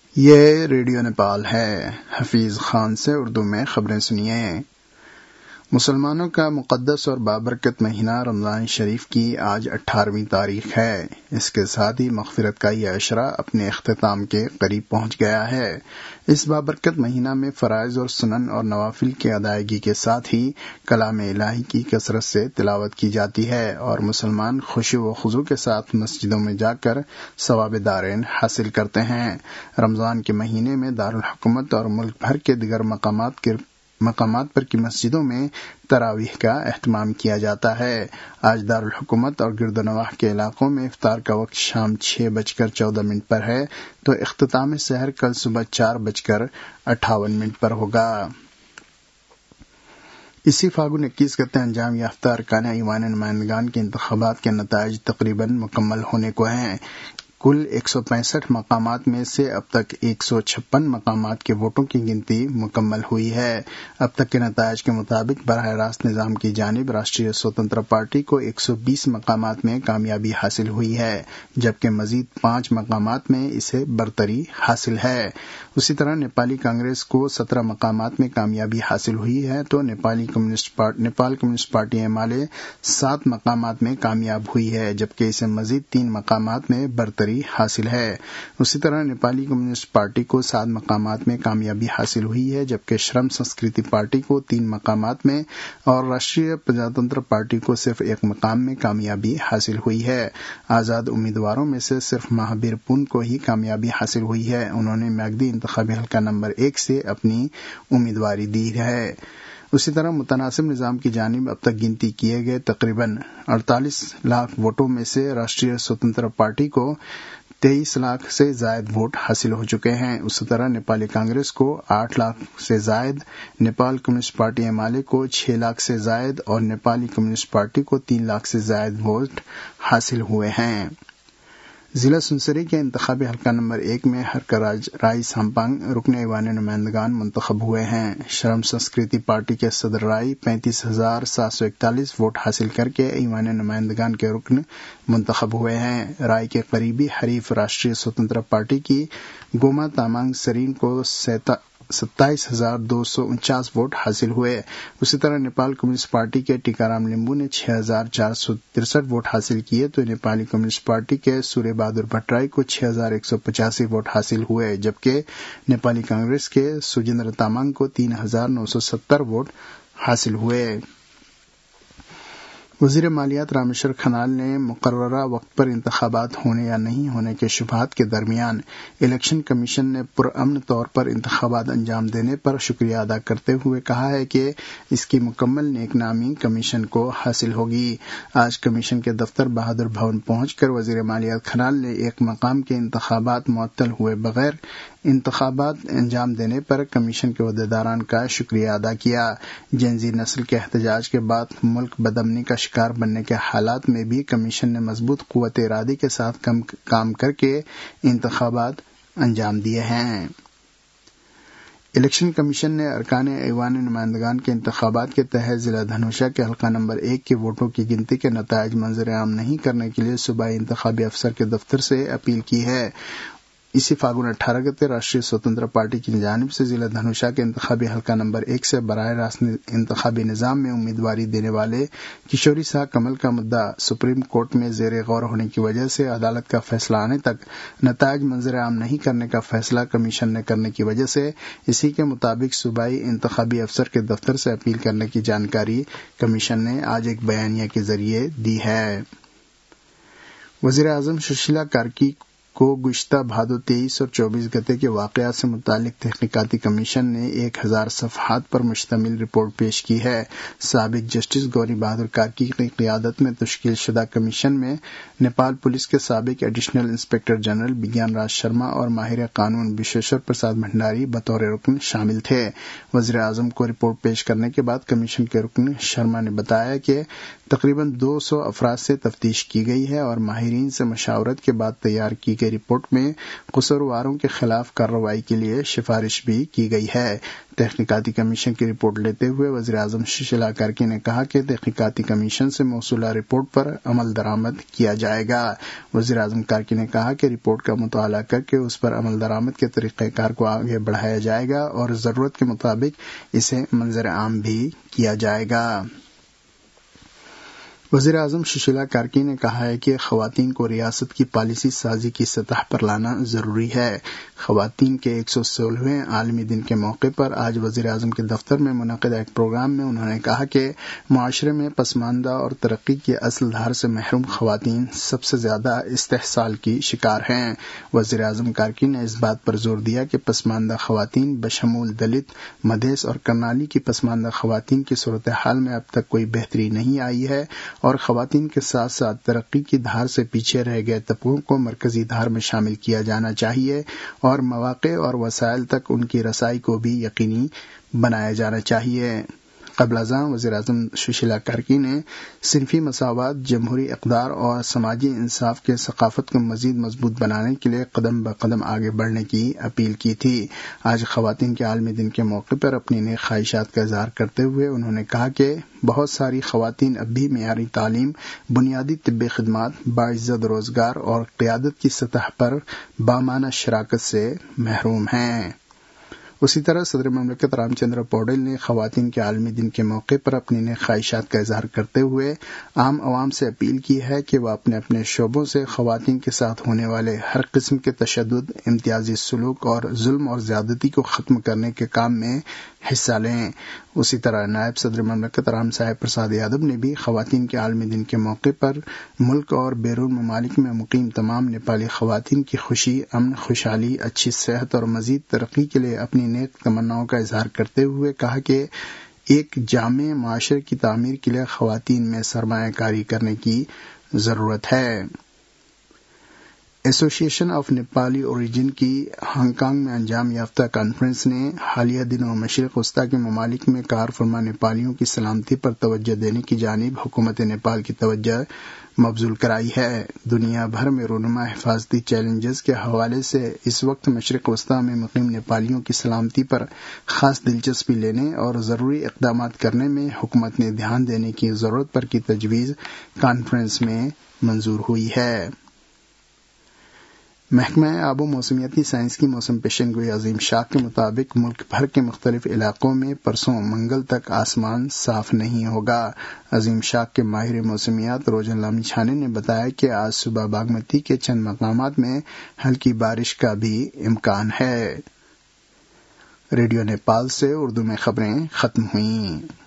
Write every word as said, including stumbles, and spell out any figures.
یہ ریڈیو نیپال ہے۔ حفیظ خان سے اردو میں خبریں سنیے۔ مسلمانوں کا مقدس اور بابرکت مہینہ رمضان شریف کی آج اٹھارہویں تاریخ ہے۔ اس کے ساتھ ہی مغفرت کا یہ عشرہ اپنے اختتام کے قریب پہنچ گیا ہے۔ اس بابرکت مہینہ میں فرائض اور سنن اور نوافل کی ادائیگی کے ساتھ ہی کلام الہی کی کثرت سے تلاوت کی جاتی ہے اور مسلمان خشوع و خضوع کے ساتھ مسجدوں میں جا کر ثواب دارین حاصل کرتے ہیں۔ رمضان کے مہینے میں دارالحکومت اور ملک بھر کے دیگر مقامات کے مقامات پر کی مسجدوں میں تراویح کا اہتمام کیا جاتا ہے۔ آج دارالحکومت اور گرد و نواح کے علاقوں میں افطار کا وقت شام چھ بج کر چودہ منٹ پر ہے تو اختتام سحر کل صبح چار بج کر اٹھاون منٹ پر ہوگا۔ اسی فاگن اکیس گتے انجام یافتہ ارکان ایوان نمائندگان کے انتخابات کے نتائج تقریباً مکمل ہونے کو ہیں۔ کل ایک سو پینسٹھ مقامات میں سے اب تک ایک سو چھپن مقامات کے ووٹوں کی گنتی مکمل ہوئی ہے۔ اب تک کے نتائج کے مطابق براہ راست نظام کی جانب راشٹریہ سوتنترا پارٹی کو ایک سو بیس مقامات میں کامیابی حاصل ہوئی ہے جبکہ مزید پانچ مقامات میں اسے برتری حاصل ہے۔ اسی طرح نیپالی کانگریس کو سترہ مقامات میں کامیابی حاصل ہوئی ہے تو Nepali communist party Nepal communist party M L A سات مقامات میں کامیاب ہوئی ہے جبکہ اسے مزید تین مقامات میں برتری حاصل ہے۔ اسی طرح نیپالی کمیونسٹ پارٹی کو سات مقامات میں کامیابی حاصل ہوئی ہے جبکہ شرم سنسکرتی پارٹی کو تین مقامات میں اور راشٹریہ پرجاتنتر پارٹی کو صرف ایک مقام میں کامیابی حاصل ہوئی ہے۔ آزاد امیدواروں میں سے صرف مہابیر پون کو ہی کامیابی حاصل ہوئی ہے۔ انہوں نے میگدی انتخابی حلقہ نمبر ایک سے اپنی امیدواری دی ہے۔ اسی طرح متناسب نظام کی جانب اب تک گنتی کیے گئے تقریباً اڑتالیس لاکھ ووٹوں میں سے راشٹریہ سوتنترا پارٹی کو تیئیس لاکھ سے زائد ووٹ حاصل ہو چکے ہیں۔ اسی طرح نیپالی کانگریس کو آٹھ لاکھ سے زائد، Nepal communist party M L A کو چھ لاکھ سے زائد اور نیپالی کمیونسٹ پارٹی کو تین لاکھ سے زائد ووٹ حاصل ہوئے ہیں۔ ضلع سنسری کے انتخابی حلقہ نمبر ایک میں ہرکراج رائے سامپانگ رکن ایوان نمائندگان منتخب ہوئے ہیں۔ شرم سنسکرتی پارٹی کے صدر رائے پینتیس ہزار سات سو اکتالیس ووٹ حاصل کر کے ایوان نمائندگان کے رکن منتخب ہوئے ہیں۔ رائے کے قریبی حریف راشٹریہ سوتنترا پارٹی کی گوما تامانگ سرین کو ستائیس ہزار دو سو انچاس ووٹ حاصل ہوئے۔ اسی طرح نیپال کمیونسٹ پارٹی کے ٹیکارام لمبو نے چھ ہزار چار سو ترسٹھ ووٹ حاصل کیے تو نیپالی کمیونسٹ پارٹی کے سوریہ بہادر بھٹرائی کو چھ ہزار ایک سو پچاسی ووٹ حاصل ہوئے جبکہ نیپالی کانگریس کے سوجندر تامانگ کو تین ہزار نو سو ستر ووٹ حاصل ہوئے۔ وزیر مالیات رامیشور کھنال نے مقررہ وقت پر انتخابات ہونے یا نہیں ہونے کے شبہات کے درمیان الیکشن کمیشن نے پرامن طور پر انتخابات انجام دینے پر شکریہ ادا کرتے ہوئے کہا ہے کہ اس کی مکمل نیک نامی کمیشن کو حاصل ہوگی۔ آج کمیشن کے دفتر بہادر بھون پہنچ کر وزیر مالیات کھنال نے ایک مقام کے انتخابات معطل ہوئے بغیر انتخابات انجام دینے پر کمیشن کے عہدیداران کا شکریہ ادا کیا۔ جنزی نسل کے احتجاج کے بعد ملک بدامنی کا شکار بننے کے حالات میں بھی کمیشن نے مضبوط قوت ارادی کے ساتھ کام کر کے انتخابات انجام دیے ہیں۔ الیکشن کمیشن نے ارکان ایوان نمائندگان کے انتخابات کے تحت ضلع دھنوشا کے حلقہ نمبر ایک کے ووٹوں کی گنتی کے نتائج منظر عام نہیں کرنے کے لیے صوبائی انتخابی افسر کے دفتر سے اپیل کی ہے۔ اسی فاگن اٹھارہ گتے راشٹریہ سوتنترا پارٹی کی جانب سے ضلع دھنوشا کے انتخابی حلقہ نمبر ایک سے براہ راست انتخابی نظام میں امیدواری دینے والے کشوری ساہ کمل کا مدعا سپریم کورٹ میں زیر غور ہونے کی وجہ سے عدالت کا فیصلہ آنے تک نتائج منظر عام نہیں کرنے کا فیصلہ کمیشن نے کرنے کی وجہ سے اسی کے مطابق صوبائی انتخابی افسر کے دفتر سے اپیل کرنے کی جانکاری کمیشن نے آج ایک بیانیہ کے ذریعے دی ہے۔ وزیر اعظم سشیلا کارکی کو گزشتہ بھادو تیئیس اور چوبیس گتے کے واقعات سے متعلق تحقیقاتی کمیشن نے ایک ہزار صفحات پر مشتمل رپورٹ پیش کی ہے۔ سابق جسٹس گوری بہادر کارکی کی قیادت میں تشکیل شدہ کمیشن میں نیپال پولیس کے سابق additional inspector general Bigyan Raj Sharma اور ماہر قانون بشیشور پرساد بھنڈاری بطور رکن شامل تھے۔ وزیر اعظم کو رپورٹ پیش کرنے کے بعد کمیشن کے رکن شرما نے بتایا کہ تقریباً دو سو افراد سے تفتیش کی گئی ہے اور ماہرین سے مشاورت کے بعد تیار کی گئی رپورٹ میں قصورواروں کے خلاف کارروائی کے لیے سفارش بھی کی گئی ہے۔ تحقیقاتی کمیشن کی رپورٹ لیتے ہوئے وزیر اعظم سشیلا کارکی نے کہا کہ تحقیقاتی کمیشن سے موصولہ رپورٹ پر عمل درآمد کیا جائے گا۔ وزیر اعظم کارکی نے کہا کہ رپورٹ کا مطالعہ کر کے اس پر عمل درآمد کے طریقہ کار کو آگے بڑھایا جائے گا اور ضرورت کے مطابق اسے منظر عام بھی کیا جائے گا۔ وزیر اعظم سشیلا کارکی نے کہا ہے کہ خواتین کو ریاست کی پالیسی سازی کی سطح پر لانا ضروری ہے۔ خواتین کے ایک سو سولہویں عالمی دن کے موقع پر آج وزیر اعظم کے دفتر میں منعقدہ ایک پروگرام میں انہوں نے کہا کہ معاشرے میں پسماندہ اور ترقی کی اصل دھار سے محروم خواتین سب سے زیادہ استحصال کی شکار ہیں۔ وزیر اعظم کارکی نے اس بات پر زور دیا کہ پسماندہ خواتین بشمول دلت، مدھیس اور کرنالی کی پسماندہ خواتین کی صورتحال میں اب تک کوئی بہتری نہیں آئی ہے اور خواتین کے ساتھ ساتھ ترقی کی دھار سے پیچھے رہ گئے طبقوں کو مرکزی دھار میں شامل کیا جانا چاہیے اور مواقع اور وسائل تک ان کی رسائی کو بھی یقینی بنایا جانا چاہیے۔ قبل ازاں وزیر اعظم سشیلا کارکی نے صنفی مساوات، جمہوری اقدار اور سماجی انصاف کے ثقافت کو مزید مضبوط بنانے کے لیے قدم بقدم آگے بڑھنے کی اپیل کی تھی۔ آج خواتین کے عالمی دن کے موقع پر اپنی نیک خواہشات کا اظہار کرتے ہوئے انہوں نے کہا کہ بہت ساری خواتین اب بھی معیاری تعلیم، بنیادی طبی خدمات، باعزت روزگار اور قیادت کی سطح پر بامعنی شراکت سے محروم ہیں۔ اسی طرح صدر مملکت رام چندر پوڈل نے خواتین کے عالمی دن کے موقع پر اپنی نیک خواہشات کا اظہار کرتے ہوئے عام عوام سے اپیل کی ہے کہ وہ اپنے اپنے شعبوں سے خواتین کے ساتھ ہونے والے ہر قسم کے تشدد، امتیازی سلوک اور ظلم اور زیادتی کو ختم کرنے کے کام میں حصہ لیں۔ اسی طرح نائب صدر مملکت رام صاحب پرساد یادو نے بھی خواتین کے عالمی دن کے موقع پر ملک اور بیرون ممالک میں مقیم تمام نیپالی خواتین کی خوشی، امن، خوشحالی، اچھی صحت اور مزید ترقی کے لیے اپنی نیک تمناؤں کا اظہار کرتے ہوئے کہا کہ ایک جامع معاشرے کی تعمیر کے لیے خواتین میں سرمایہ کاری کرنے کی ضرورت ہے۔ Association of Nepali origin کی ہانگ کانگ میں انجام یافتہ کانفرنس نے حالیہ دنوں مشرق وسطیٰ کے ممالک میں کار فرما نیپالیوں کی سلامتی پر توجہ دینے کی جانب حکومت نیپال کی توجہ مبذول کرائی ہے۔ دنیا بھر میں رونما حفاظتی چیلنجز کے حوالے سے اس وقت مشرق وسطیٰ میں مقیم نیپالیوں کی سلامتی پر خاص دلچسپی لینے اور ضروری اقدامات کرنے میں حکومت نے دھیان دینے کی ضرورت پر کی تجویز کانفرنس میں منظور ہوئی ہے۔ محکمہ آب و موسمیاتی سائنس کی موسم پیشن گوئی عظیم شاہ کے مطابق ملک بھر کے مختلف علاقوں میں پرسوں منگل تک آسمان صاف نہیں ہوگا۔ عظیم شاہ کے ماہر موسمیات روجن لامی چھانے نے بتایا کہ آج صبح باگمتی کے چند مقامات میں ہلکی بارش کا بھی امکان ہے۔ ریڈیو نیپال سے اردو میں خبریں ختم ہوئیں۔